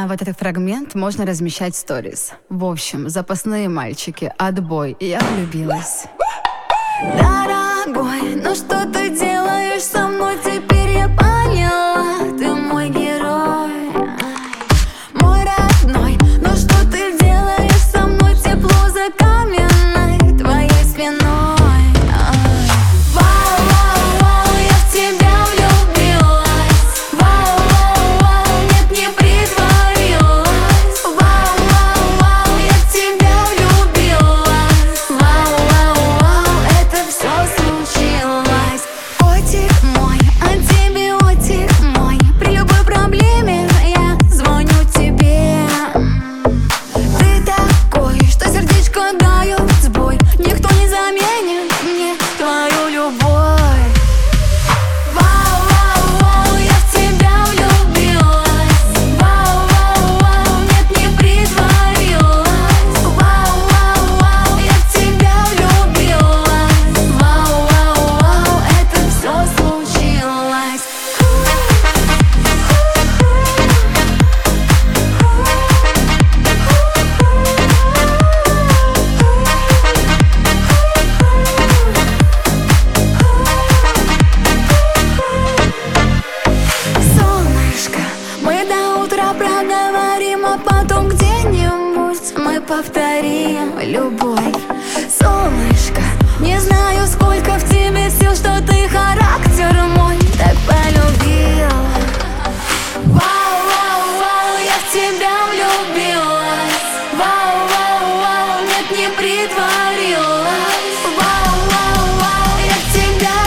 в этот фрагмент можно размещать сторис. В общем, запасные мальчики, отбой. И я влюбилась. Дорогой, ну что ты делаешь со мной? Теперь я поняла, ты мой герой, мой родной. Ну что ты делаешь со мной? Тепло за каменной твоей спиной. Вау, вау, вау, я в тебя влюбилась. Вау, вау, вау, нет, не притворилась. Вау, вау, вау, я в тебя влюбилась. Вау, вау, вау, это все случилось. Котик мой, антибиотик мой. При любой проблеме я звоню тебе. Ты такой, что сердечко дает сбой. Никто не заменит мне твою любовь. Вау, вау, вау, я в тебя влюбилась. Вау, вау, вау, нет, не притворилась. Вау, вау, вау, я в тебя влюбилась. Вау, вау, вау, это все случилось. Солнышко, мы до утра проговорим, а потом где-нибудь мы повторим любовь. Солнышко, не знаю, сколько в тебе сил, что ты характер мой так полюбил. Вау, вау, вау, я в тебя влюбилась. Вау, вау, вау, нет, не притворилась. Вау, вау, вау, я в тебя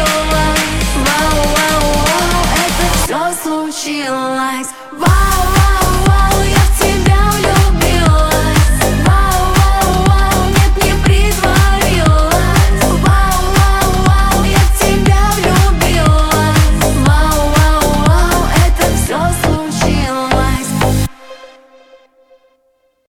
влюбилась. Вау, вау, вау, это все случилось. Вау, вау.